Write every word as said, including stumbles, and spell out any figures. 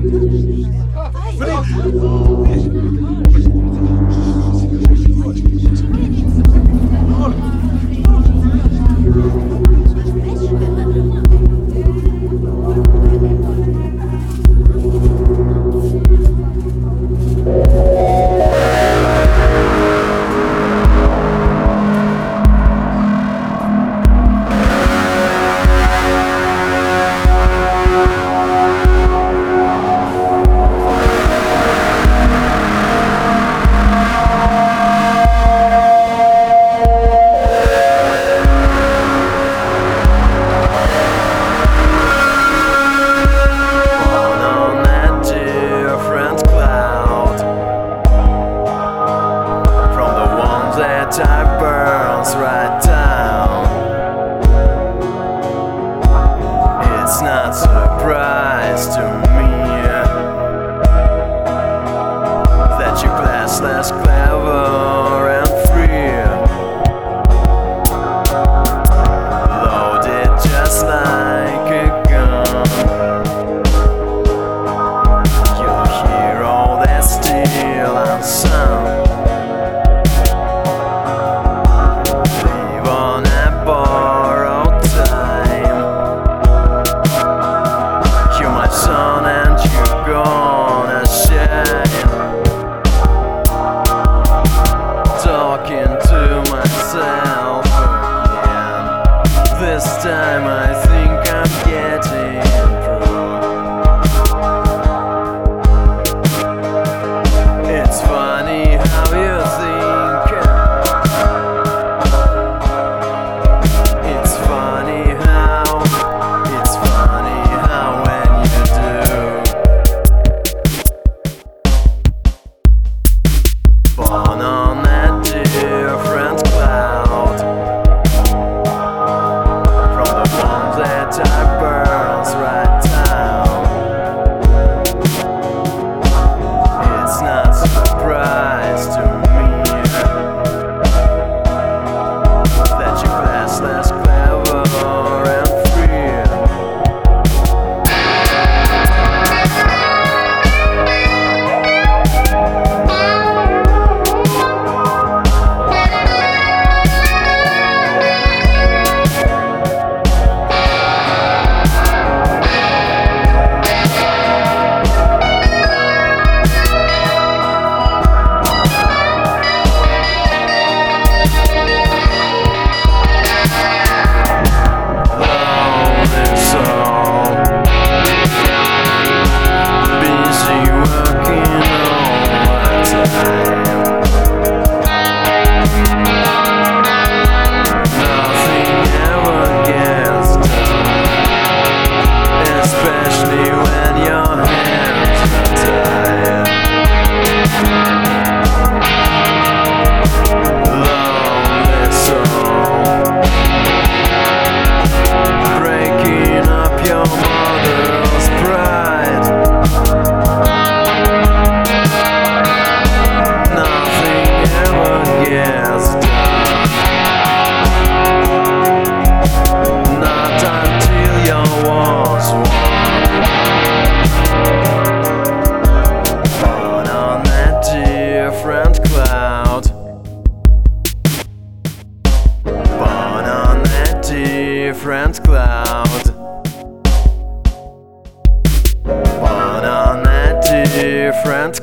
Time burns right down. It's not a surprise to me that you're classless, clever and free, loaded just like a gun. You'll hear all that steel and sound. This time I think I'm getting through. It's funny how you think. It's funny how, it's funny how when you do. Born on that different cloud. Time burns right down. It's not a surprise to me that you're classless, clever and free. Different cloud. Born on that different